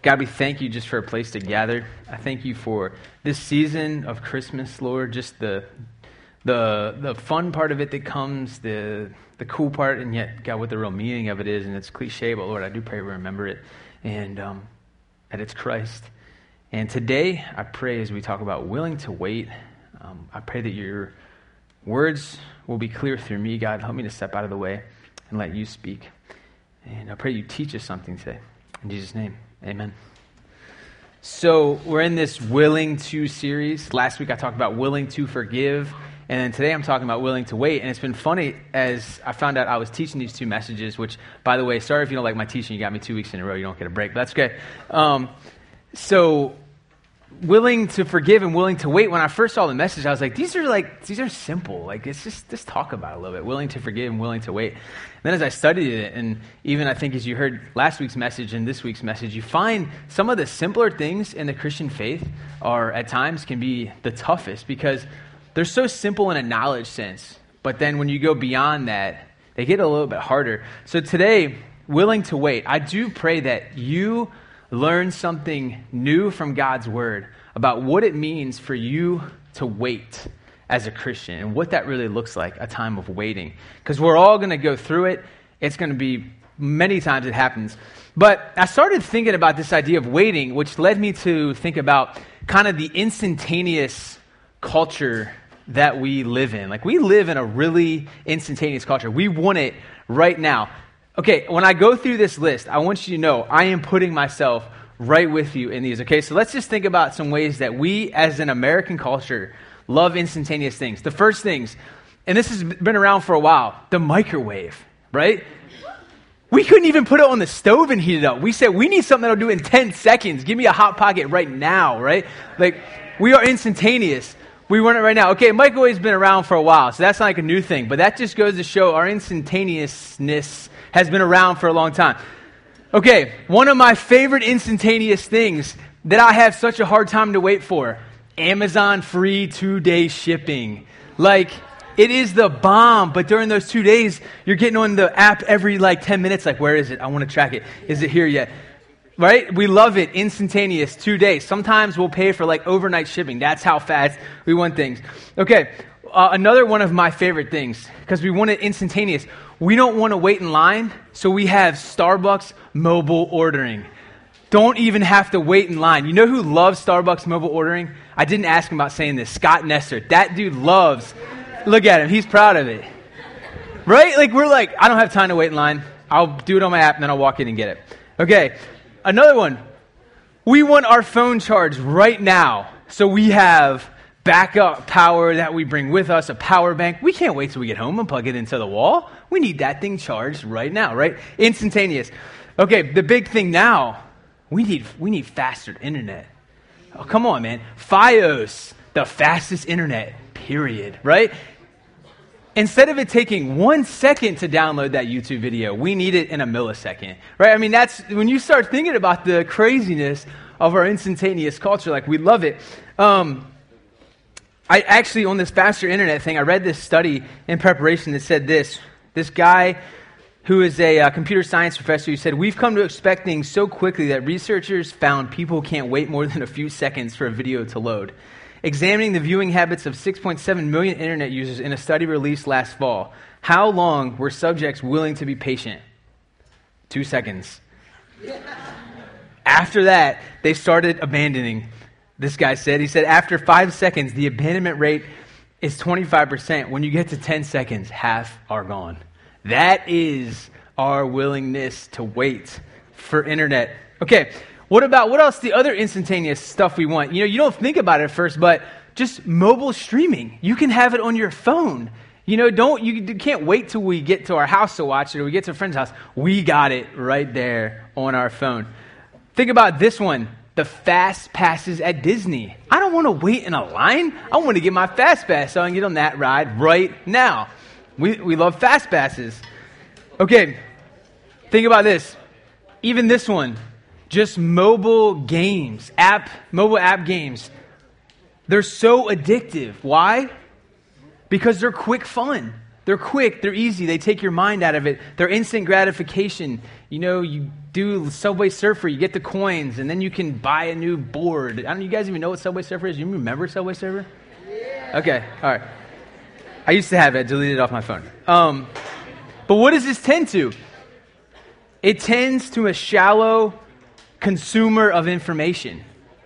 God, we thank you just for a place to gather. I thank you for this season of Christmas, Lord, just the fun part of it that comes, the cool part, and yet, God, what the real meaning of it is, and it's cliche, but Lord, I do pray we remember it, and that it's Christ. And today, I pray as we talk about willing to wait, I pray that your words will be clear through me, God. Help me to step out of the way and let you speak. And I pray you teach us something today. In Jesus' name, amen. So we're in this Willing To series. Last week I talked about willing to forgive. And then today I'm talking about willing to wait. And it's been funny as I found out I was teaching these two messages, which, by the way, sorry if you don't like my teaching. You got me 2 weeks in a row. You don't get a break. But that's okay. So willing to forgive and willing to wait. When I first saw the message, I was like, these are simple. Like, it's just talk about it a little bit. Willing to forgive and willing to wait. And then as I studied it, and even I think as you heard last week's message and this week's message, you find some of the simpler things in the Christian faith are at times can be the toughest because they're so simple in a knowledge sense. But then when you go beyond that, they get a little bit harder. So today, willing to wait. I do pray that you learn something new from God's word about what it means for you to wait as a Christian and what that really looks like, a time of waiting. Because we're all going to go through it. It's going to be many times it happens. But I started thinking about this idea of waiting, which led me to think about kind of the instantaneous culture that we live in. Like, we live in a really instantaneous culture. We want it right now. Okay, when I go through this list, I want you to know I am putting myself right with you in these, okay? So let's just think about some ways that we, as an American culture, love instantaneous things. The first things, and this has been around for a while, the microwave, right? We couldn't even put it on the stove and heat it up. We said, we need something that'll do it in 10 seconds. Give me a Hot Pocket right now, right? Like, we are instantaneous. We want it right now. Okay, microwave's been around for a while, so that's not like a new thing, but that just goes to show our instantaneousness has been around for a long time. Okay, one of my favorite instantaneous things that I have such a hard time to wait for, Amazon free 2-day shipping. Like, it is the bomb, but during those 2 days, you're getting on the app every 10 minutes, like, where is it? I want to track it. Is it here yet? Right? We love it. Instantaneous, 2 days. Sometimes we'll pay for overnight shipping. That's how fast we want things. Okay, another one of my favorite things, because we want it instantaneous. We don't want to wait in line, so we have Starbucks mobile ordering. Don't even have to wait in line. You know who loves Starbucks mobile ordering? I didn't ask him about saying this. Scott Nesser. That dude loves. Look at him. He's proud of it. Right? I don't have time to wait in line. I'll do it on my app, and then I'll walk in and get it. Okay. Another one. We want our phone charged right now, so we have backup power that we bring with us, a power bank. We can't wait till we get home and plug it into the wall. We need that thing charged right now, right? Instantaneous. Okay, the big thing now, we need faster internet. Oh, come on, man. Fios, the fastest internet, period, right? Instead of it taking 1 second to download that YouTube video, we need it in a millisecond, right? I mean, that's when you start thinking about the craziness of our instantaneous culture, we love it. I actually, on this faster internet thing, I read this study in preparation that said this. This guy who is a computer science professor who said, we've come to expect things so quickly that researchers found people can't wait more than a few seconds for a video to load. Examining the viewing habits of 6.7 million internet users in a study released last fall, how long were subjects willing to be patient? 2 seconds. After that, they started abandoning. This guy said, after 5 seconds, the abandonment rate is 25%. When you get to 10 seconds, half are gone. That is our willingness to wait for internet. Okay, what else? The other instantaneous stuff we want. You don't think about it at first, but just mobile streaming. You can have it on your phone. You can't wait till we get to our house to watch it or we get to a friend's house. We got it right there on our phone. Think about this one. The fast passes at Disney. I don't want to wait in a line. I want to get my fast pass so I can get on that ride right now. We love fast passes. Okay, think about this. Even this one, just mobile games, mobile app games. They're so addictive. Why? Because they're quick fun. They're quick, they're easy, they take your mind out of it. They're instant gratification. You know, you do Subway Surfer, you get the coins, and then you can buy a new board. I don't know, you guys even know what Subway Surfer is? You remember Subway Surfer? Yeah. Okay, all right. I used to have it, I deleted it off my phone. But what does this tend to? It tends to a shallow consumer of information.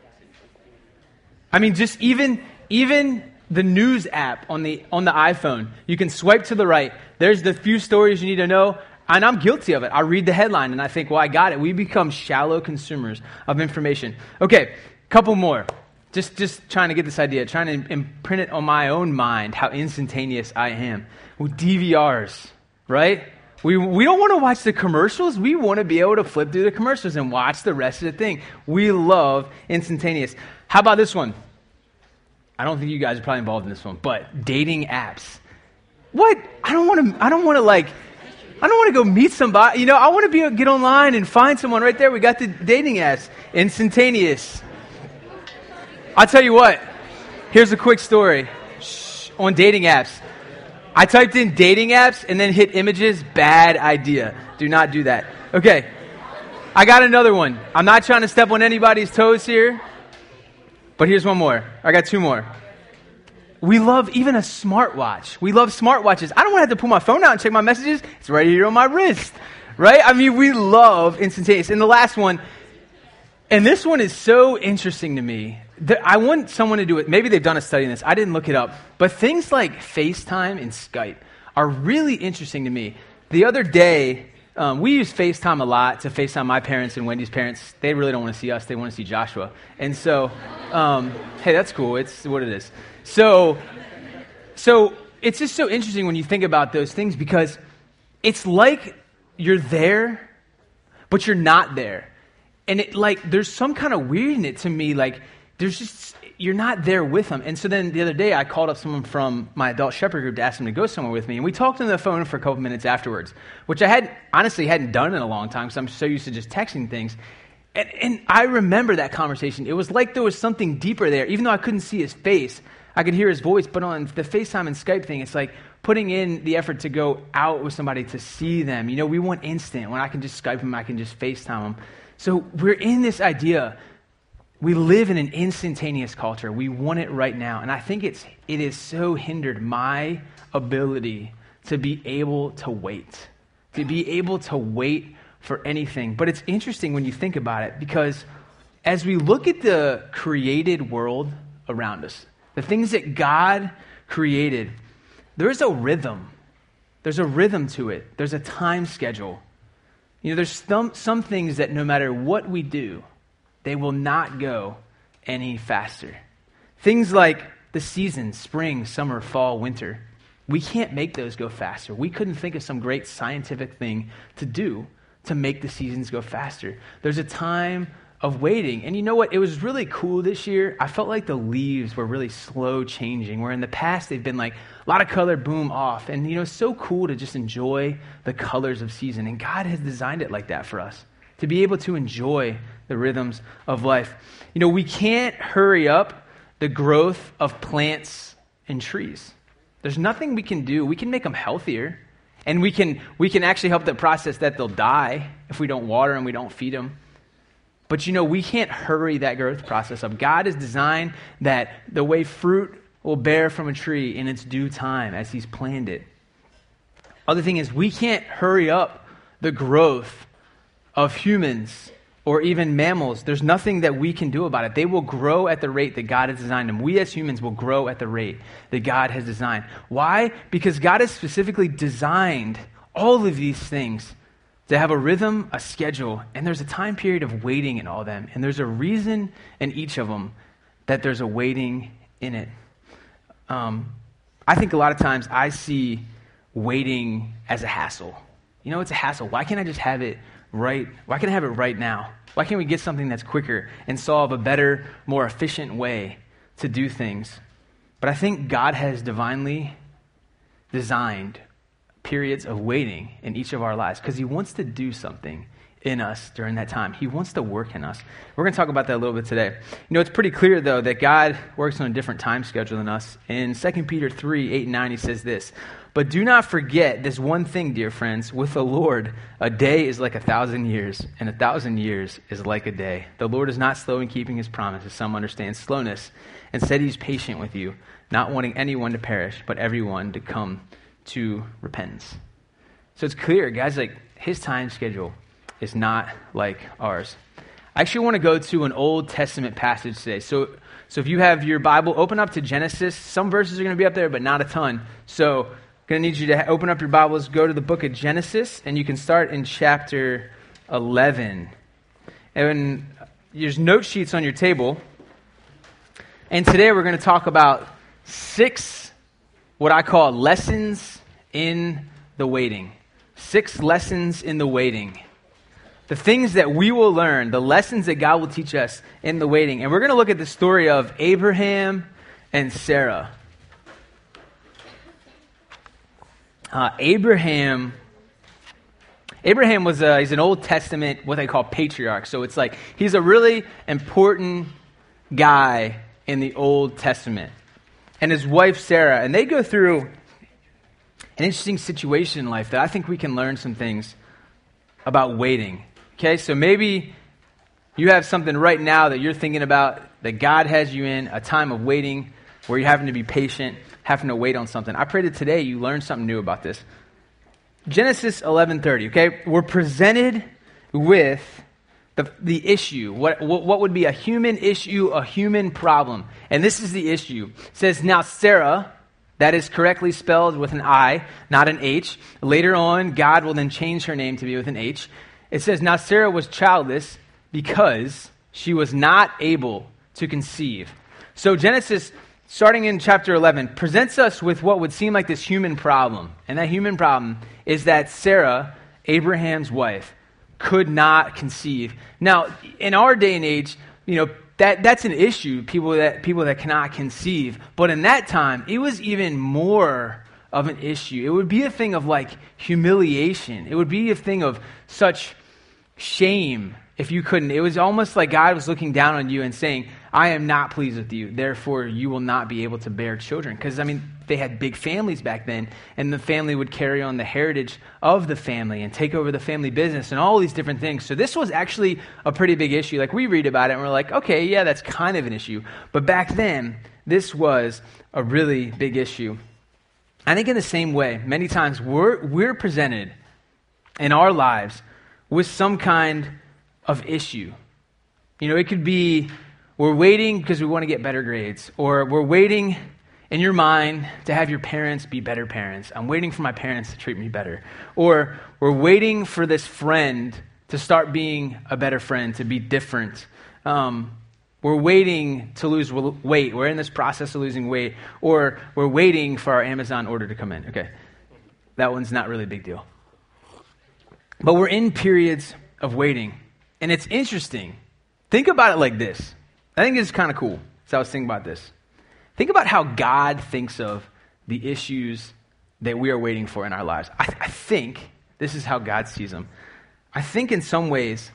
I mean, just even the news app on the iPhone, you can swipe to the right. There's the few stories you need to know, and I'm guilty of it. I read the headline and I think, well, I got it. We become shallow consumers of information. Okay, couple more. Just trying to get this idea, trying to imprint it on my own mind how instantaneous I am. With DVRs, right? We don't want to watch the commercials. We want to be able to flip through the commercials and watch the rest of the thing. We love instantaneous. How about this one? I don't think you guys are probably involved in this one, but dating apps. What? I don't want to go meet somebody. You know, I want to be able to get online and find someone right there. We got the dating apps. Instantaneous. I'll tell you what. Here's a quick story on dating apps. I typed in dating apps and then hit images. Bad idea. Do not do that. Okay. I got another one. I'm not trying to step on anybody's toes here. But here's one more. I got two more. We love even a smartwatch. We love smartwatches. I don't want to have to pull my phone out and check my messages. It's right here on my wrist, right? I mean, we love instantaneous. And the last one, and this one is so interesting to me. I want someone to do it. Maybe they've done a study on this. I didn't look it up. But things like FaceTime and Skype are really interesting to me. The other day, we use FaceTime a lot to FaceTime my parents and Wendy's parents. They really don't want to see us. They want to see Joshua. And so, hey, that's cool. It's what it is. So it's just so interesting when you think about those things because it's like you're there, but you're not there. And there's some kind of weird in it to me. Like, you're not there with them. And so then the other day I called up someone from my adult shepherd group to ask them to go somewhere with me. And we talked on the phone for a couple minutes afterwards, which I honestly hadn't done in a long time because I'm so used to just texting things. And I remember that conversation. It was like there was something deeper there. Even though I couldn't see his face, I could hear his voice. But on the FaceTime and Skype thing, it's like putting in the effort to go out with somebody to see them. You know, we want instant. When I can just Skype them, I can just FaceTime them. So we're in this idea. We live in an instantaneous culture. We want it right now. And I think it has so hindered my ability to be able to wait for anything. But it's interesting when you think about it because as we look at the created world around us, the things that God created, there's a rhythm. There's a rhythm to it. There's a time schedule. You know, there's some things that no matter what we do, they will not go any faster. Things like the seasons, spring, summer, fall, winter. We can't make those go faster. We couldn't think of some great scientific thing to do to make the seasons go faster. There's a time of waiting. And you know what? It was really cool this year. I felt like the leaves were really slow changing, where in the past they've been like a lot of color, boom, off. And you know, it's so cool to just enjoy the colors of season. And God has designed it like that for us, to be able to enjoy the rhythms of life. You know, we can't hurry up the growth of plants and trees. There's nothing we can do. We can make them healthier, and we can actually help the process that they'll die if we don't water and we don't feed them. But you know, we can't hurry that growth process up. God has designed that the way fruit will bear from a tree in its due time as He's planned it. Other thing is, we can't hurry up the growth of humans or even mammals. There's nothing that we can do about it. They will grow at the rate that God has designed them. We as humans will grow at the rate that God has designed. Why? Because God has specifically designed all of these things to have a rhythm, a schedule, and there's a time period of waiting in all of them. And there's a reason in each of them that there's a waiting in it. I think a lot of times I see waiting as a hassle. You know, it's a hassle. Why can't I just have it right? Why can't I have it right now? Why can't we get something that's quicker and solve a better, more efficient way to do things? But I think God has divinely designed periods of waiting in each of our lives because He wants to do something in us during that time. He wants to work in us. We're going to talk about that a little bit today. It's pretty clear, though, that God works on a different time schedule than us. In 2 Peter 3, 8 and 9, he says this, "But do not forget this one thing, dear friends. With the Lord, a day is like 1,000 years, and 1,000 years is like a day. The Lord is not slow in keeping his promise, as some understand slowness. Instead, he's patient with you, not wanting anyone to perish, but everyone to come to repentance." So it's clear, guys, like his time schedule is not like ours. I actually want to go to an Old Testament passage today. So if you have your Bible, open up to Genesis. Some verses are going to be up there, but not a ton. So I'm going to need you to open up your Bibles, go to the book of Genesis, and you can start in chapter 11. And there's note sheets on your table. And today we're going to talk about 6, what I call lessons in the waiting. 6 lessons in the waiting. The things that we will learn, the lessons that God will teach us in the waiting. And we're going to look at the story of Abraham and Sarah. Abraham was he's an Old Testament, what they call patriarch. So it's like he's a really important guy in the Old Testament. And his wife Sarah, and they go through an interesting situation in life that I think we can learn some things about waiting. Okay, so maybe you have something right now that you're thinking about that God has you in, a time of waiting where you're having to be patient, having to wait on something. I pray that today you learn something new about this. Genesis 11:30, okay? We're presented with the issue. What would be a human issue, a human problem? And this is the issue. It says, "Now Sarah," that is correctly spelled with an I, not an H. Later on, God will then change her name to be with an H. It says, "Now Sarah was childless because she was not able to conceive." So Genesis, starting in chapter 11, presents us with what would seem like this human problem. And that human problem is that Sarah, Abraham's wife, could not conceive. Now, in our day and age, that's an issue, people that cannot conceive. But in that time, it was even more of an issue. It would be a thing of like humiliation. It would be a thing of such shame if you couldn't. It was almost like God was looking down on you and saying, "I am not pleased with you, therefore you will not be able to bear children." Because, they had big families back then, and the family would carry on the heritage of the family and take over the family business and all these different things. So this was actually a pretty big issue. Like, we read about it and we're like, okay, yeah, that's kind of an issue. But back then, this was a really big issue. I think in the same way, many times we're presented in our lives with some kind of issue. It could be we're waiting because we want to get better grades, or we're waiting in your mind to have your parents be better parents. I'm waiting for my parents to treat me better. Or we're waiting for this friend to start being a better friend, to be different. We're waiting to lose weight. We're in this process of losing weight. Or we're waiting for our Amazon order to come in. Okay, that one's not really a big deal. But we're in periods of waiting. And it's interesting. Think about it like this. I think it's kind of cool. So I was thinking about this. Think about how God thinks of the issues that we are waiting for in our lives. I think this is how God sees them. I think in some ways,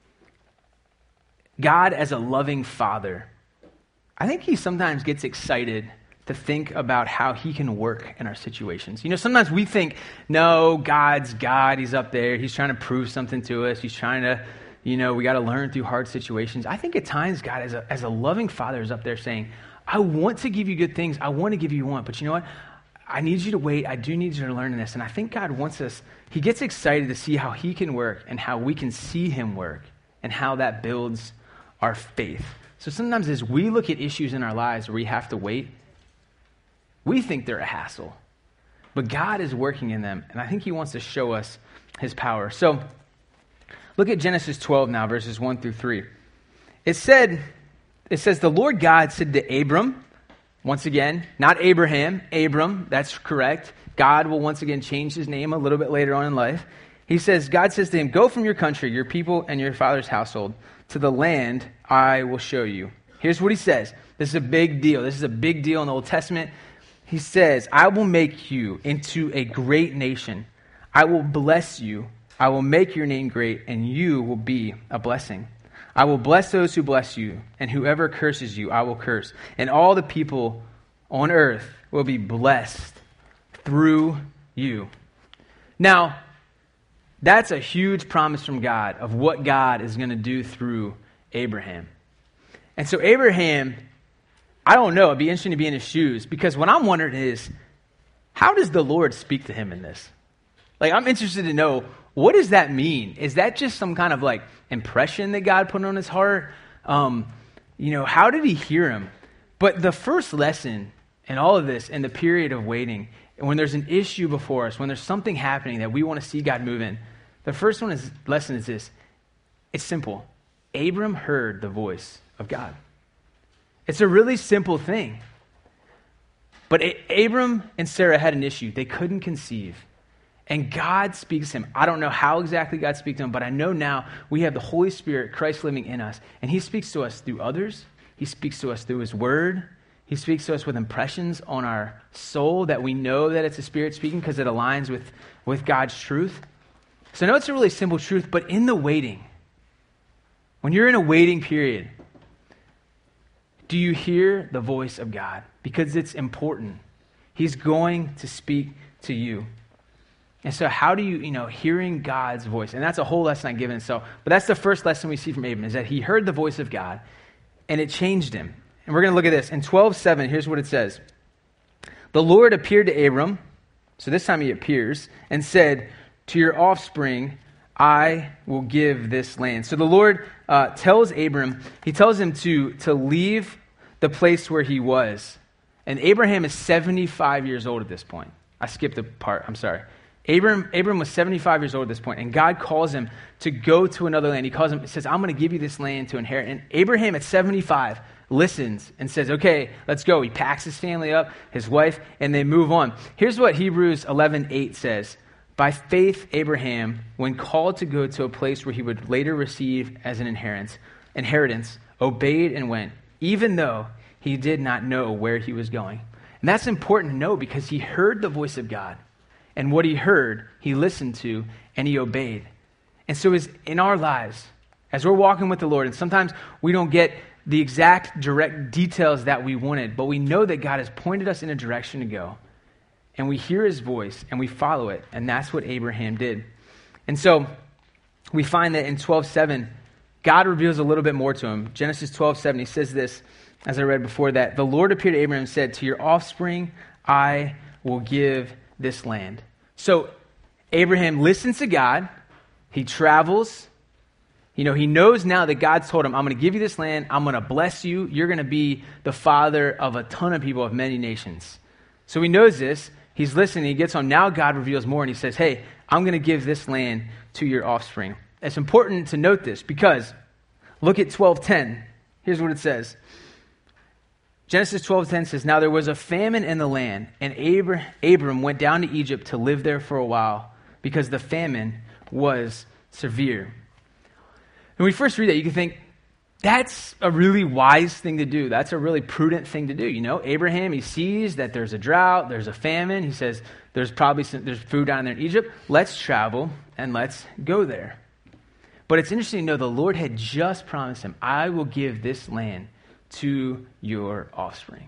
God as a loving father, I think he sometimes gets excited to think about how he can work in our situations. Sometimes we think, no, God's God. He's up there. He's trying to prove something to us. He's trying to, we got to learn through hard situations. I think at times God as a loving father is up there saying, I want to give you good things. I want to give you one. But you know what? I need you to wait. I do need you to learn this. And I think God wants us, he gets excited to see how he can work and how we can see him work and how that builds our faith. So sometimes as we look at issues in our lives where we have to wait, we think they're a hassle. But God is working in them. And I think he wants to show us his power. So look at Genesis 12 now, verses 1 through 3. It says, the Lord God said to Abram, once again, not Abraham, Abram, that's correct. God will once again change his name a little bit later on in life. God says to him, go from your country, your people, and your father's household to the land I will show you. Here's what he says. This is a big deal. This is a big deal in the Old Testament. He says, I will make you into a great nation. I will bless you I will make your name great, and you will be a blessing. I will bless those who bless you, and whoever curses you, I will curse. And all the people on earth will be blessed through you. Now, that's a huge promise from God of what God is going to do through Abraham. And so Abraham, I don't know, it'd be interesting to be in his shoes, because what I'm wondering is, how does the Lord speak to him in this? Like, I'm interested to know, what does that mean? Is that just some kind of like impression that God put on his heart? How did he hear him? But the first lesson in all of this, in the period of waiting, when there's an issue before us, when there's something happening that we want to see God move in, the first lesson is this. It's simple. Abram heard the voice of God. It's a really simple thing. But Abram and Sarah had an issue. They couldn't conceive. And God speaks to him. I don't know how exactly God speaks to him, but I know now we have the Holy Spirit, Christ living in us. And he speaks to us through others. He speaks to us through his word. He speaks to us with impressions on our soul that we know that it's the Spirit speaking because it aligns with God's truth. So I know it's a really simple truth, but in the waiting, when you're in a waiting period, do you hear the voice of God? Because it's important. He's going to speak to you. And so how do you, hearing God's voice, and that's a whole lesson I've given. But that's the first lesson we see from Abram, is that he heard the voice of God, and it changed him. And we're going to look at this. In 12:7, here's what it says. The Lord appeared to Abram, so this time he appears, and said, to your offspring, I will give this land. So the Lord tells Abram, he tells him to leave the place where he was. And Abraham is 75 years old at this point. I skipped a part, I'm sorry. Abram was 75 years old at this point, and God calls him to go to another land. He says, I'm going to give you this land to inherit. And Abraham at 75 listens and says, okay, let's go. He packs his family up, his wife, and they move on. Here's what Hebrews 11:8 says. By faith, Abraham, when called to go to a place where he would later receive as an inheritance, obeyed and went, even though he did not know where he was going. And that's important to know because he heard the voice of God. And what he heard, he listened to, and he obeyed. And so in our lives, as we're walking with the Lord, and sometimes we don't get the exact direct details that we wanted, but we know that God has pointed us in a direction to go. And we hear his voice, and we follow it. And that's what Abraham did. And so we find that in 12:7, God reveals a little bit more to him. Genesis 12:7, he says this, as I read before that, the Lord appeared to Abraham and said, to your offspring, I will give this land. So Abraham listens to God. He travels. He knows now that God's told him, I'm going to give you this land. I'm going to bless you. You're going to be the father of a ton of people, of many nations. So he knows this. He's listening. He gets on. Now God reveals more, and he says, hey, I'm going to give this land to your offspring. It's important to note this because look at 12:10. Here's what it says. Genesis 12:10 says, now there was a famine in the land, and Abram went down to Egypt to live there for a while because the famine was severe. When we first read that, you can think, that's a really wise thing to do. That's a really prudent thing to do. Abraham, he sees that there's a drought, there's a famine. He says, there's food down there in Egypt. Let's travel and let's go there. But it's interesting to know the Lord had just promised him, I will give this land to your offspring.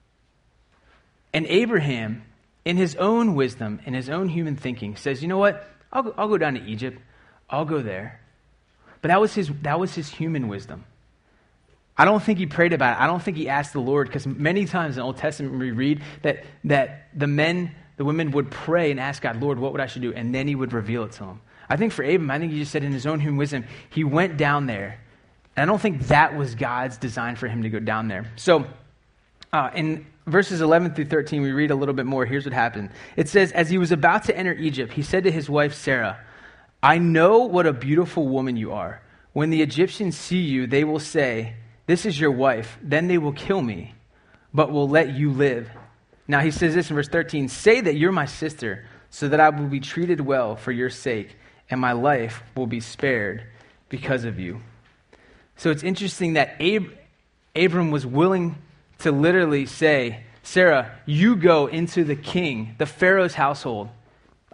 And Abraham, in his own wisdom, in his own human thinking, says, you know what? I'll go down to Egypt. I'll go there. But that was his human wisdom. I don't think he prayed about it. I don't think he asked the Lord, because many times in the Old Testament we read that the women would pray and ask God, Lord, what would I should do? And then he would reveal it to them. I think for Abram, I think he just said in his own human wisdom, he went down there. And I don't think that was God's design for him to go down there. So in verses 11 through 13, we read a little bit more. Here's what happened. It says, as he was about to enter Egypt, he said to his wife Sarah, I know what a beautiful woman you are. When the Egyptians see you, they will say, this is your wife. Then they will kill me, but will let you live. Now he says this in verse 13, say that you're my sister, so that I will be treated well for your sake, and my life will be spared because of you. So it's interesting that Abram was willing to literally say, Sarah, you go into the king, the Pharaoh's household.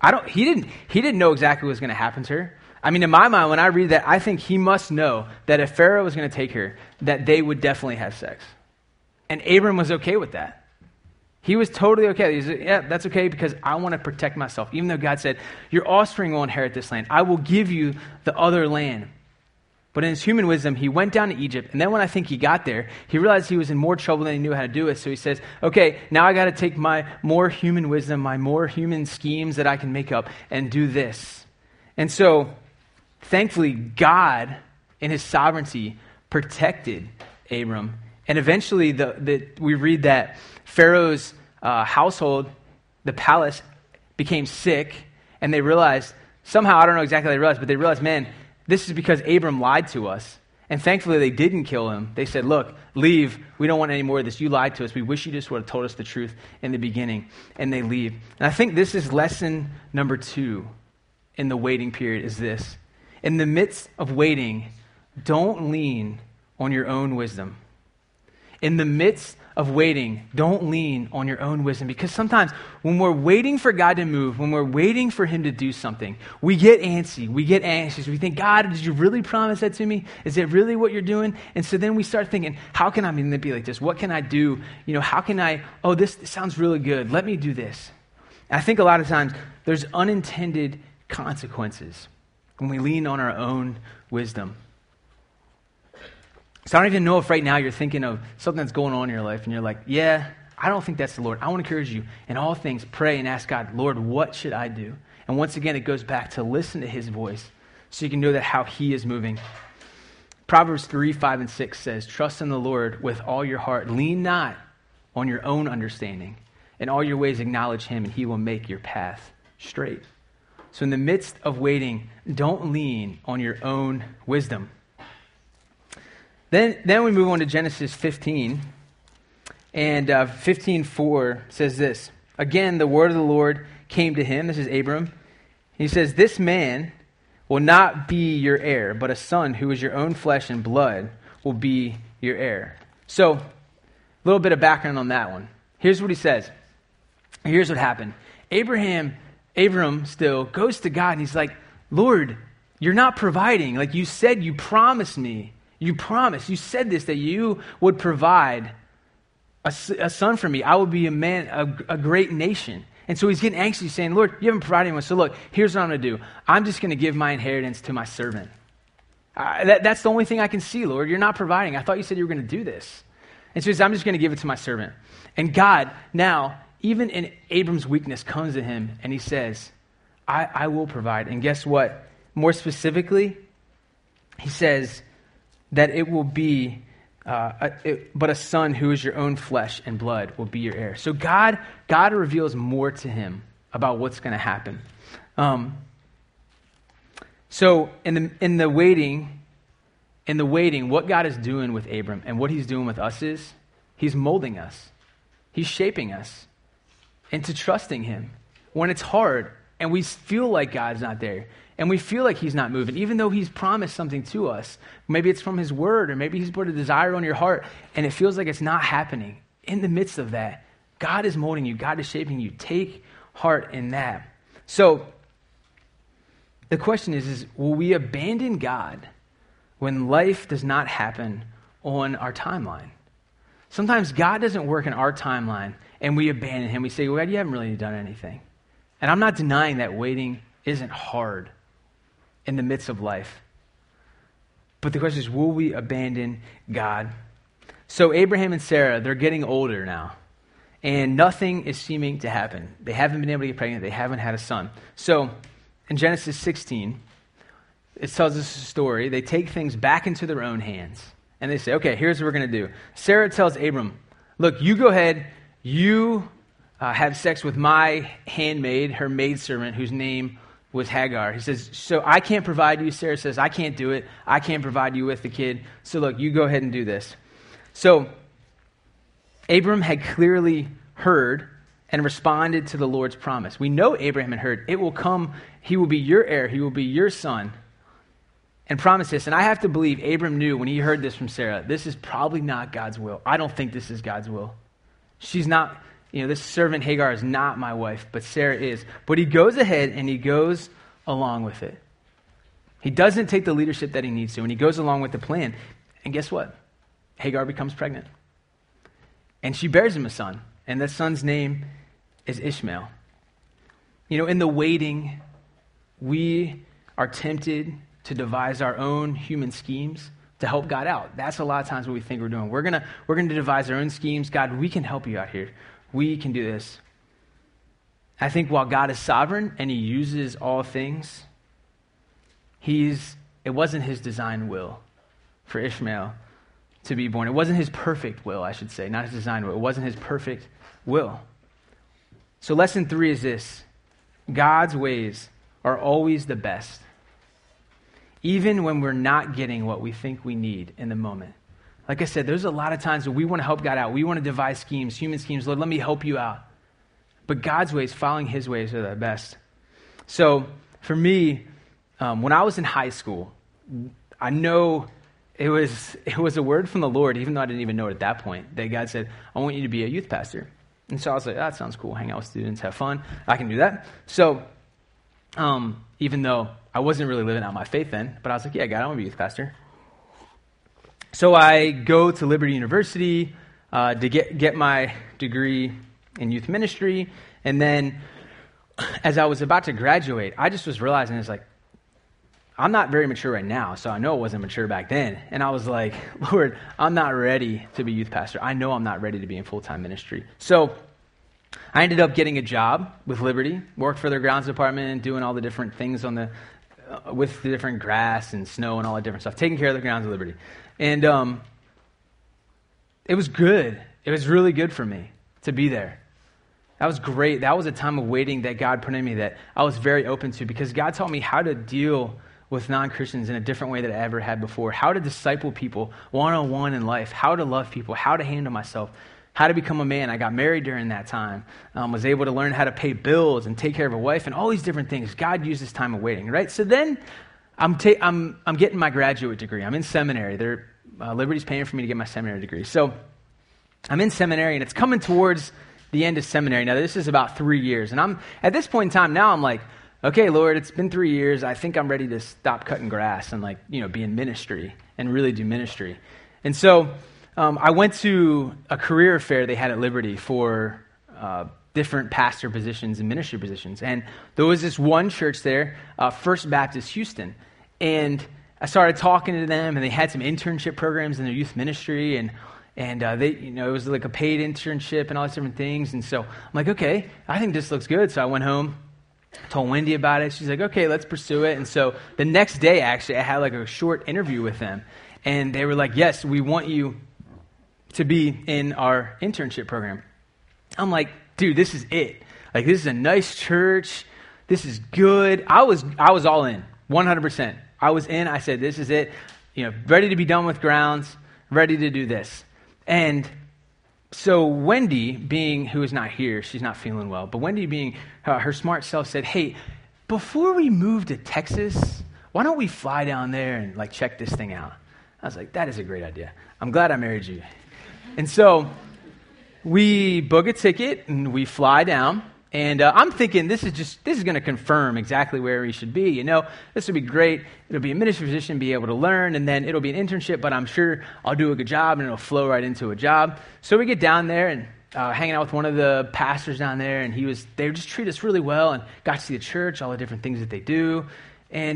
He didn't know exactly what was going to happen to her. I mean, in my mind, when I read that, I think he must know that if Pharaoh was going to take her, that they would definitely have sex. And Abram was okay with that. He was totally okay. He said, yeah, that's okay because I want to protect myself. Even though God said, your offspring will inherit this land. I will give you the other land. But in his human wisdom, he went down to Egypt. And then when I think he got there, he realized he was in more trouble than he knew how to do it. So he says, okay, now I got to take my more human wisdom, my more human schemes that I can make up and do this. And so, thankfully, God, in his sovereignty, protected Abram. And eventually, we read that Pharaoh's household, the palace, became sick. And they realized, somehow, I don't know exactly how they realized, but they realized, man, this is because Abram lied to us. And thankfully, they didn't kill him. They said, look, leave. We don't want any more of this. You lied to us. We wish you just would have told us the truth in the beginning. And they leave. And I think this is lesson number 2 in the waiting period is this. In the midst of waiting, don't lean on your own wisdom. In the midst of waiting, don't lean on your own wisdom. Because sometimes when we're waiting for God to move, when we're waiting for him to do something, we get antsy, we get anxious. We think, God, did you really promise that to me? Is it really what you're doing? And so then we start thinking, how can I manipulate this? What can I do? How can I, this sounds really good. Let me do this. And I think a lot of times there's unintended consequences when we lean on our own wisdom. So I don't even know if right now you're thinking of something that's going on in your life and you're like, yeah, I don't think that's the Lord. I want to encourage you in all things, pray and ask God, Lord, what should I do? And once again, it goes back to listen to his voice so you can know that how he is moving. Proverbs 3, 5, and 6 says, trust in the Lord with all your heart. Lean not on your own understanding. In all your ways acknowledge him and he will make your path straight. So in the midst of waiting, don't lean on your own wisdom. Then we move on to Genesis 15, and 15:4 says this. Again, the word of the Lord came to him. This is Abram. He says, this man will not be your heir, but a son who is your own flesh and blood will be your heir. So, a little bit of background on that one. Here's what he says. Here's what happened. Abram still goes to God, and he's like, Lord, you're not providing. Like you said, you promised me. You said this, that you would provide a son for me. I would be a man, a great nation. And so he's getting anxious. He's saying, Lord, you haven't provided anyone. So look, here's what I'm going to do. I'm just going to give my inheritance to my servant. That's the only thing I can see, Lord. You're not providing. I thought you said you were going to do this. And so he says, I'm just going to give it to my servant. And God, now, even in Abram's weakness, comes to him and he says, I will provide. And guess what? More specifically, he says, that it will be, but a son who is your own flesh and blood will be your heir. So God reveals more to him about what's going to happen. So in the waiting, what God is doing with Abram and what he's doing with us is he's molding us. He's shaping us into trusting him when it's hard and we feel like God's not there. And we feel like he's not moving, even though he's promised something to us. Maybe it's from his word, or maybe he's put a desire on your heart, and it feels like it's not happening. In the midst of that, God is molding you. God is shaping you. Take heart in that. So the question is will we abandon God when life does not happen on our timeline? Sometimes God doesn't work in our timeline, and we abandon him. We say, well, God, you haven't really done anything. And I'm not denying that waiting isn't hard in the midst of life. But the question is, will we abandon God? So Abraham and Sarah, they're getting older now. And nothing is seeming to happen. They haven't been able to get pregnant. They haven't had a son. So in Genesis 16, it tells us a story. They take things back into their own hands. And they say, okay, here's what we're going to do. Sarah tells Abram, look, you go ahead. You have sex with my handmaid, her maidservant, whose name was Hagar. He says, so I can't provide you. Sarah says, I can't do it. I can't provide you with the kid. So look, you go ahead and do this. So Abram had clearly heard and responded to the Lord's promise. We know Abraham had heard, it will come, he will be your heir, he will be your son, and promise this. And I have to believe Abram knew when he heard this from Sarah, this is probably not God's will. I don't think this is God's will. She's not this servant Hagar is not my wife, but Sarah is. But he goes ahead and he goes along with it. He doesn't take the leadership that he needs to, and he goes along with the plan. And guess what? Hagar becomes pregnant. And she bears him a son, and that son's name is Ishmael. In the waiting, we are tempted to devise our own human schemes to help God out. That's a lot of times what we think we're doing. We're gonna devise our own schemes. God, we can help you out here. We can do this. I think while God is sovereign and he uses all things, it wasn't his design will for Ishmael to be born. It wasn't his perfect will, I should say, not his design will. It wasn't his perfect will. So lesson 3 is this: God's ways are always the best, even when we're not getting what we think we need in the moment. Like I said, there's a lot of times where we want to help God out. We want to devise schemes, human schemes. Lord, let me help you out. But God's ways, following his ways, are the best. So for me, when I was in high school, I know it was a word from the Lord, even though I didn't even know it at that point, that God said, I want you to be a youth pastor. And so I was like, that sounds cool. Hang out with students, have fun. I can do that. So even though I wasn't really living out my faith then, but I was like, yeah, God, I want to be a youth pastor. So I go to Liberty University to get my degree in youth ministry. And then as I was about to graduate, I just was realizing it's like, I'm not very mature right now, so I know I wasn't mature back then. And I was like, Lord, I'm not ready to be youth pastor. I know I'm not ready to be in full-time ministry. So I ended up getting a job with Liberty, worked for their grounds department, doing all the different things with the different grass and snow and all the different stuff, taking care of the grounds of Liberty. And it was good. It was really good for me to be there. That was great. That was a time of waiting that God put in me that I was very open to, because God taught me how to deal with non-Christians in a different way that I ever had before, how to disciple people one-on-one in life, how to love people, how to handle myself, how to become a man. I got married during that time, was able to learn how to pay bills and take care of a wife and all these different things. God used this time of waiting, right? So then I'm getting my graduate degree. I'm in seminary. Liberty's paying for me to get my seminary degree. So I'm in seminary, and it's coming towards the end of seminary. Now, this is about 3 years. And I'm at this point in time now, I'm like, okay, Lord, it's been 3 years. I think I'm ready to stop cutting grass and be in ministry and really do ministry. And so I went to a career fair they had at Liberty for different pastor positions and ministry positions. And there was this one church there, First Baptist Houston. And I started talking to them, and they had some internship programs in their youth ministry, and they, it was like a paid internship and all these different things. And so I'm like, okay, I think this looks good. So I went home, told Wendy about it. She's like, okay, let's pursue it. And so the next day, actually, I had like a short interview with them. And they were like, yes, we want you to be in our internship program. I'm like, dude, this is it. Like, this is a nice church. This is good. I was all in, 100%. I was in. I said, this is it. Ready to be done with grounds, ready to do this. And so Wendy, who is not here, she's not feeling well, but Wendy being her smart self said, hey, before we move to Texas, why don't we fly down there and check this thing out? I was like, that is a great idea. I'm glad I married you. And so we book a ticket and we fly down. And I'm thinking this is going to confirm exactly where we should be. This would be great. It'll be a ministry position, be able to learn, and then it'll be an internship, but I'm sure I'll do a good job and it'll flow right into a job. So we get down there and hanging out with one of the pastors down there, and they just treat us really well and got to see the church, all the different things that they do. And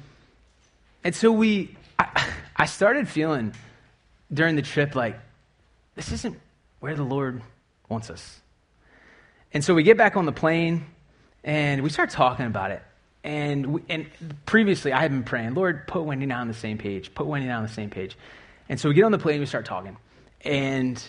so I started feeling during the trip like, this isn't where the Lord wants us. And so we get back on the plane, and we start talking about it. And previously, I had been praying, Lord, put Wendy and I on the same page. Put Wendy and I on the same page. And so we get on the plane, and we start talking. And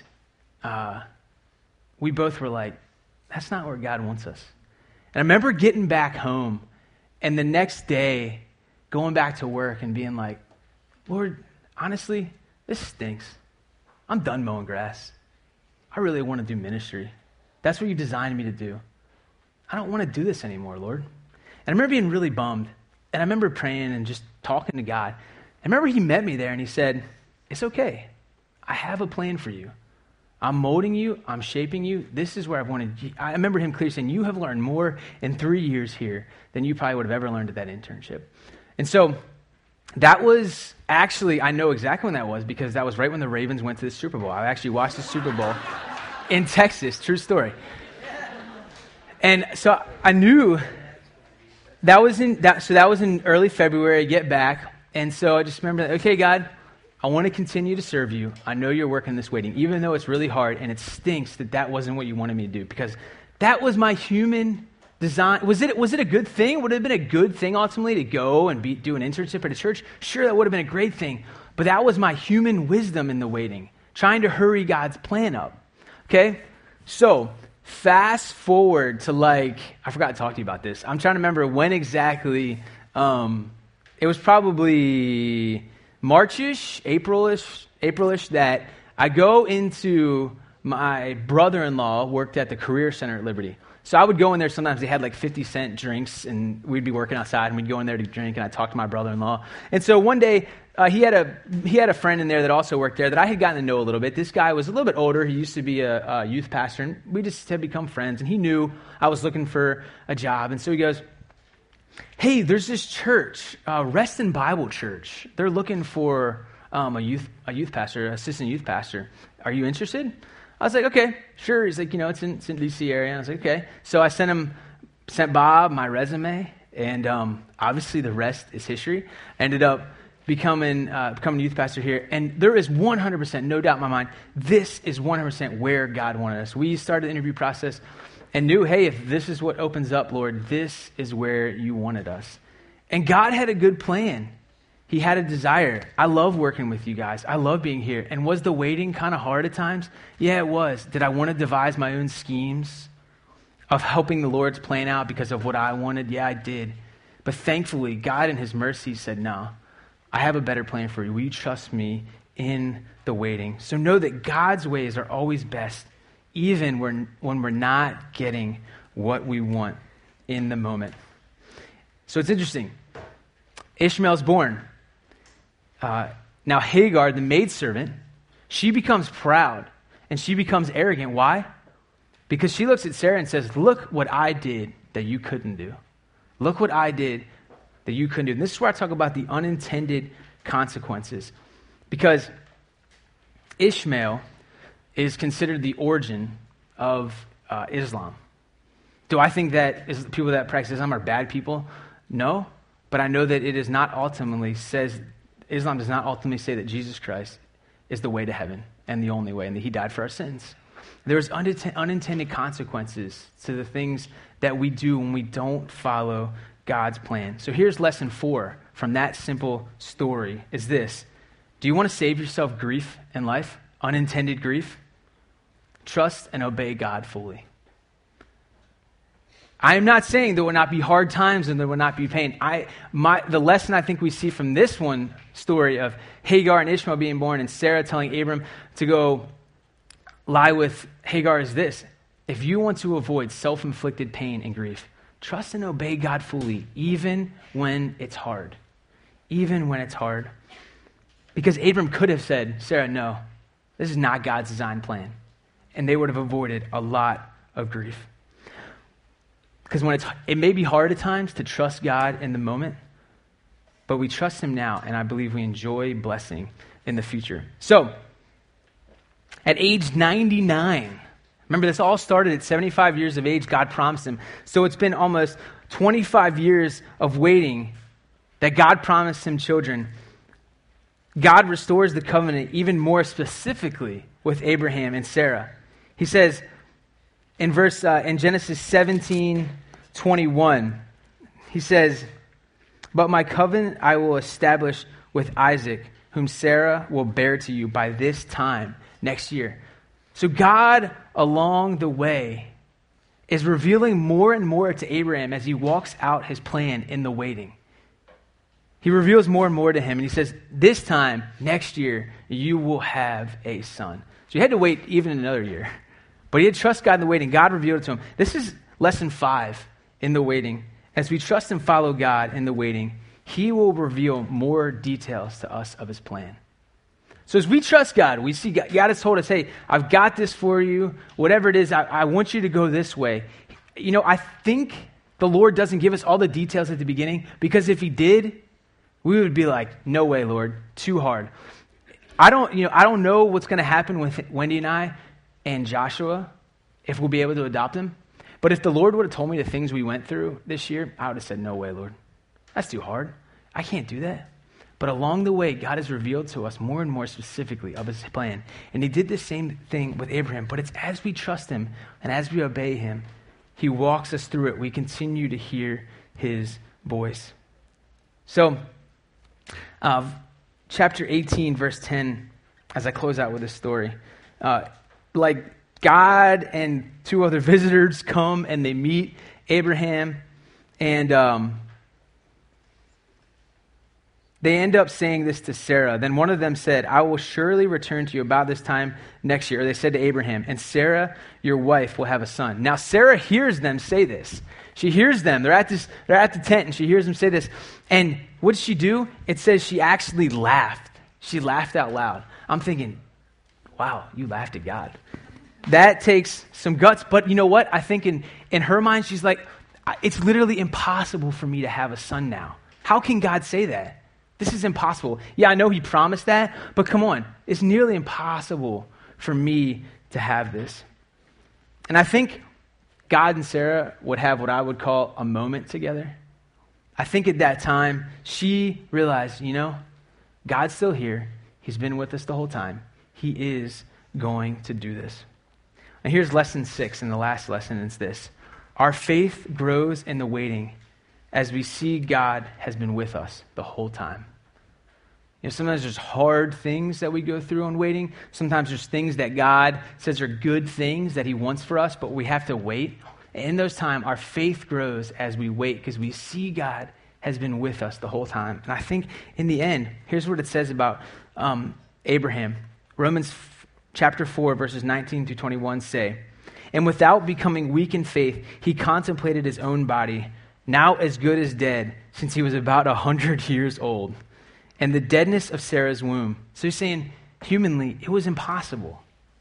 we both were like, that's not where God wants us. And I remember getting back home, and the next day, going back to work and being like, Lord, honestly, this stinks. I'm done mowing grass. I really want to do ministry. That's what you designed me to do. I don't want to do this anymore, Lord. And I remember being really bummed. And I remember praying and just talking to God. I remember he met me there and he said, it's okay. I have a plan for you. I'm molding you. I'm shaping you. This is where I wanted you. I remember him clearly saying, you have learned more in 3 years here than you probably would have ever learned at that internship. And so that was actually, I know exactly when that was because that was right when the Ravens went to the Super Bowl. I actually watched the Super Bowl in Texas. True story. And so I knew that was in early February. I get back. And so I just remember, okay, God, I want to continue to serve you. I know you're working this waiting, even though it's really hard and it stinks that wasn't what you wanted me to do, because that was my human design. Was it a good thing? Would it have been a good thing ultimately to go and do an internship at a church? Sure, that would have been a great thing. But that was my human wisdom in the waiting, trying to hurry God's plan up. Okay? So fast forward to I forgot to talk to you about this. I'm trying to remember when exactly. It was probably March-ish, April-ish, that I go into, my brother-in-law worked at the Career Center at Liberty. So I would go in there, sometimes they had 50-cent drinks, and we'd be working outside, and we'd go in there to drink, and I'd talk to my brother-in-law. And so one day, he had a friend in there that also worked there that I had gotten to know a little bit. This guy was a little bit older. He used to be a youth pastor, and we just had become friends, and he knew I was looking for a job. And so he goes, hey, there's this church, Reston Bible Church. They're looking for a youth pastor, assistant youth pastor. Are you interested? I was like, okay, sure. He's like, it's in D.C. area. And I was like, okay. So I sent Bob my resume, and obviously the rest is history. I ended up becoming a youth pastor here, and there is 100%, no doubt in my mind, this is 100% where God wanted us. We started the interview process and knew, hey, if this is what opens up, Lord, this is where you wanted us. And God had a good plan. He had a desire. I love working with you guys. I love being here. And was the waiting kind of hard at times? Yeah, it was. Did I want to devise my own schemes of helping the Lord's plan out because of what I wanted? Yeah, I did. But thankfully, God in his mercy said, no, I have a better plan for you. Will you trust me in the waiting? So know that God's ways are always best, even when we're not getting what we want in the moment. So it's interesting. Ishmael's born. Now Hagar, the maidservant, she becomes proud and she becomes arrogant. Why? Because she looks at Sarah and says, look what I did that you couldn't do. Look what I did that you couldn't do. And this is where I talk about the unintended consequences. Because Ishmael is considered the origin of Islam. Do I think that people that practice Islam are bad people? No, but I know that it is not ultimately Islam does not ultimately say that Jesus Christ is the way to heaven and the only way, and that he died for our sins. There's unintended consequences to the things that we do when we don't follow God's plan. So here's lesson 4 from that simple story is this. Do you want to save yourself grief in life? Unintended grief? Trust and obey God fully. I am not saying there will not be hard times and there will not be pain. The lesson I think we see from this one story of Hagar and Ishmael being born and Sarah telling Abram to go lie with Hagar is this. If you want to avoid self-inflicted pain and grief, trust and obey God fully, even when it's hard. Even when it's hard. Because Abram could have said, Sarah, no, this is not God's design plan. And they would have avoided a lot of grief. Because it may be hard at times to trust God in the moment, but we trust him now, and I believe we enjoy blessing in the future. So, at age 99, remember this all started at 75 years of age, God promised him. So it's been almost 25 years of waiting that God promised him children. God restores the covenant even more specifically with Abraham and Sarah. He says in Genesis 17:21, he says, but my covenant I will establish with Isaac, whom Sarah will bear to you by this time next year. So God, along the way, is revealing more and more to Abraham as he walks out his plan in the waiting. He reveals more and more to him, and he says, this time, next year, you will have a son. So he had to wait even another year. But he had to trust God in the waiting. God revealed it to him. This is lesson 5 in the waiting. As we trust and follow God in the waiting, he will reveal more details to us of his plan. So as we trust God, we see God has told us, hey, I've got this for you. Whatever it is, I want you to go this way. I think the Lord doesn't give us all the details at the beginning, because if he did, we would be like, no way, Lord, too hard. I don't know what's going to happen with Wendy and I and Joshua, if we'll be able to adopt him. But if the Lord would have told me the things we went through this year, I would have said, no way, Lord. That's too hard. I can't do that. But along the way, God has revealed to us more and more specifically of his plan. And he did the same thing with Abraham. But it's as we trust him and as we obey him, he walks us through it. We continue to hear his voice. So, chapter 18, verse 10, as I close out with this story, like God and two other visitors come and they meet Abraham, and they end up saying this to Sarah. Then one of them said, I will surely return to you about this time next year. Or they said to Abraham, and Sarah, your wife, will have a son. Now Sarah hears them say this. She hears them. They're at the tent, and she hears them say this. And what did she do? It says she actually laughed. She laughed out loud. I'm thinking, wow, you laughed at God. That takes some guts. But you know what? I think in her mind, she's like, it's literally impossible for me to have a son now. How can God say that? This is impossible. Yeah, I know he promised that, but come on. It's nearly impossible for me to have this. And I think God and Sarah would have what I would call a moment together. I think at that time, she realized, God's still here. He's been with us the whole time. He is going to do this. And here's lesson 6, and the last lesson is this. Our faith grows in the waiting as we see God has been with us the whole time. Sometimes there's hard things that we go through in waiting. Sometimes there's things that God says are good things that he wants for us, but we have to wait. And in those times, our faith grows as we wait because we see God has been with us the whole time. And I think in the end, here's what it says about Abraham. Romans chapter 4, verses 19 through 21 say, and without becoming weak in faith, he contemplated his own body, now as good as dead, since he was about 100 years old, and the deadness of Sarah's womb. So he's saying, humanly, it was impossible.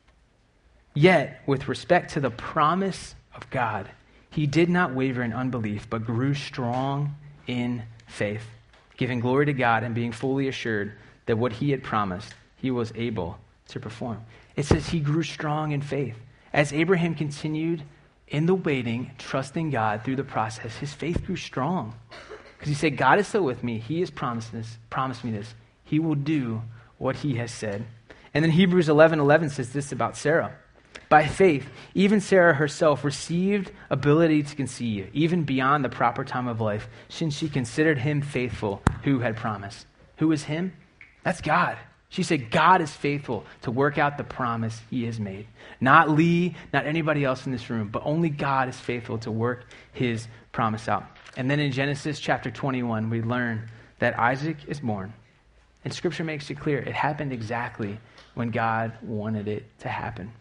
Yet, with respect to the promise of God, he did not waver in unbelief, but grew strong in faith, giving glory to God and being fully assured that what he had promised, he was able to perform. It says he grew strong in faith. As Abraham continued in the waiting, trusting God through the process, his faith grew strong. Because he said, God is still with me. He has promised me this. He will do what he has said. And then Hebrews 11:11 says this about Sarah. By faith, even Sarah herself received ability to conceive, even beyond the proper time of life, since she considered him faithful who had promised. Who is him? That's God. She said, God is faithful to work out the promise he has made. Not Lee, not anybody else in this room, but only God is faithful to work his promise out. And then in Genesis chapter 21, we learn that Isaac is born. And Scripture makes it clear it happened exactly when God wanted it to happen.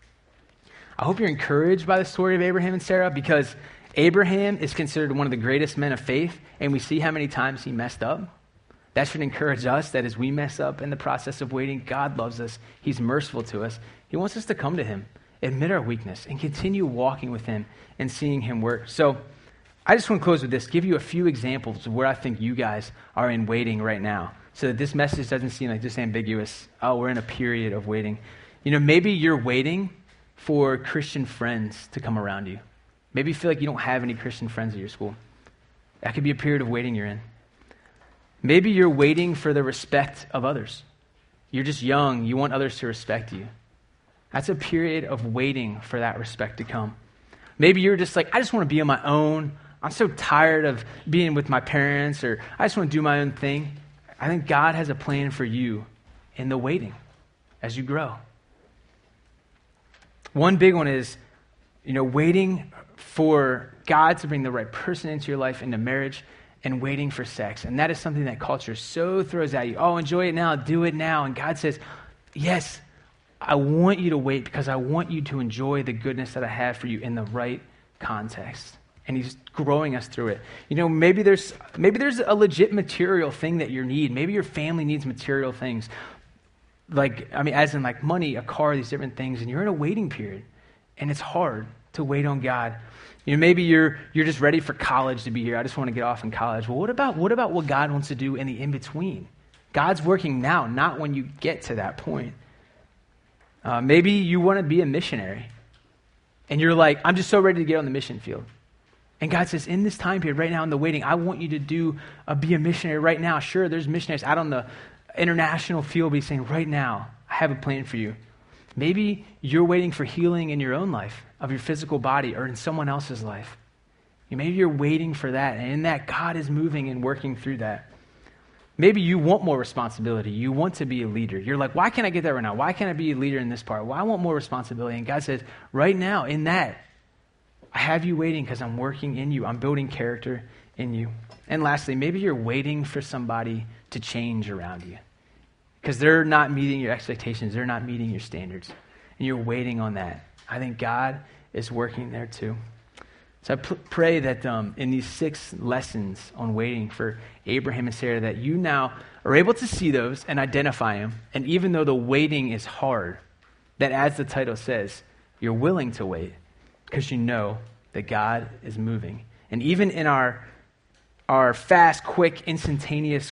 I hope you're encouraged by the story of Abraham and Sarah, because Abraham is considered one of the greatest men of faith, and we see how many times he messed up. That should encourage us that as we mess up in the process of waiting, God loves us. He's merciful to us. He wants us to come to him, admit our weakness, and continue walking with him and seeing him work. So I just want to close with this, give you a few examples of where I think you guys are in waiting right now, so that this message doesn't seem like just ambiguous. Oh, we're in a period of waiting. Maybe you're waiting for Christian friends to come around you. Maybe you feel like you don't have any Christian friends at your school. That could be a period of waiting you're in. Maybe you're waiting for the respect of others. You're just young. You want others to respect you. That's a period of waiting for that respect to come. Maybe you're just like, I just want to be on my own. I'm so tired of being with my parents, or I just want to do my own thing. I think God has a plan for you in the waiting as you grow. One big one is, waiting for God to bring the right person into your life, into marriage, and waiting for sex. And that is something that culture so throws at you. Oh, enjoy it now, do it now. And God says, yes, I want you to wait because I want you to enjoy the goodness that I have for you in the right context. And he's growing us through it. Maybe there's a legit material thing that you need. Maybe your family needs material things. as in like money, a car, these different things, and you're in a waiting period, and it's hard to wait on God. Maybe you're just ready for college to be here. I just want to get off in college. Well, what about what God wants to do in the in-between? God's working now, not when you get to that point. Maybe you want to be a missionary, and you're like, I'm just so ready to get on the mission field. And God says, in this time period, right now in the waiting, I want you to be a missionary right now. Sure, there's missionaries out on the international field, but he's saying, right now, I have a plan for you. Maybe you're waiting for healing in your own life, of your physical body, or in someone else's life. Maybe you're waiting for that, and in that, God is moving and working through that. Maybe you want more responsibility. You want to be a leader. You're like, why can't I get that right now? Why can't I be a leader in this part? Well, I want more responsibility. And God says, right now, in that, I have you waiting because I'm working in you. I'm building character in you. And lastly, maybe you're waiting for somebody to change around you because they're not meeting your expectations. They're not meeting your standards. And you're waiting on that. I think God is working there too. So I pray that in these 6 lessons on waiting for Abraham and Sarah, that you now are able to see those and identify them. And even though the waiting is hard, that as the title says, you're willing to wait because you know that God is moving. And even in our fast, quick, instantaneous